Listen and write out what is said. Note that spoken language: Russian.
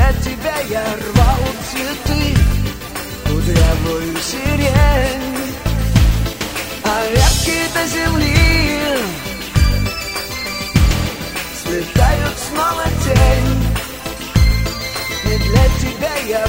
для тебя я рвал цветы, кудрявую сирень, а ветки до земли слетают снова тень. Не для тебя я